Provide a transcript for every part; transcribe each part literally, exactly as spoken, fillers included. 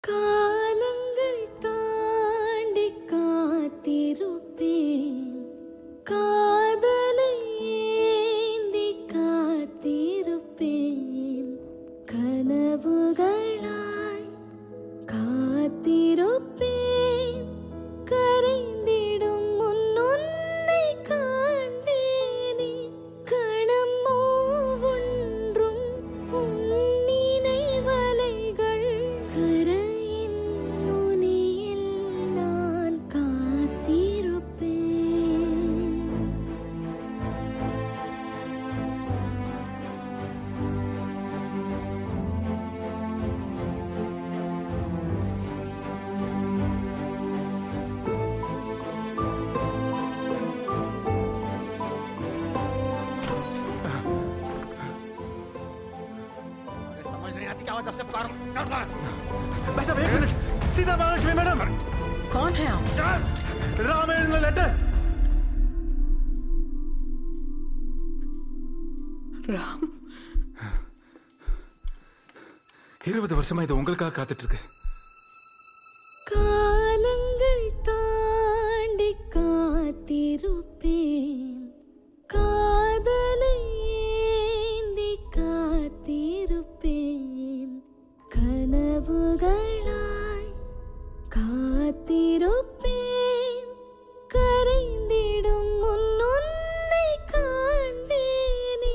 காலங்கள் தாண்டி காத்திருப்பேன், காதலை ஏந்தி காத்திருப்பேன், கனவுகளாய் காத்திருப்பேன், கரைந்திடும் முன்னுன்னை காண்பேனே, கணம் ஒவ்வொன்றும் உன் நினைவலைகள், கரையின் நுனியில் நான் காத்திருப்பேன். समझ नहीं आती क्या हुआ जब से पुकार चल बाहर। भाई साहब एक मिनट, सीधा महालक्ष्मी मैडम। कौन है आप? चल रामायण लेटर। ராம், இருபது வருஷமா இது உங்களுக்காக காத்துட்டு இருக்கு. காலங்கள் தாண்டி காத்திருப்பேன், காதலை ஏந்தி காத்திருப்பேன், கனவுகளாய் காத்திருப்பேன், கரைந்திடும் முன்னுன்னை காண்பேனே.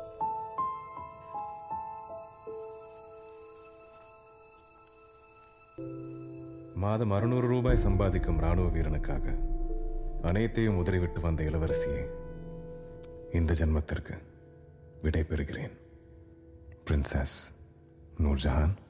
மாதம் அறுநூறு ரூபாய் சம்பாதிக்கும் ராணுவ வீரனுக்காக அனைத்தையும் உதறிவிட்டு வந்த இளவரசியை இந்த ஜென்மத்திற்கு விடை பெறுகிறேன். பிரின்சஸ் நூர்ஜஹான்.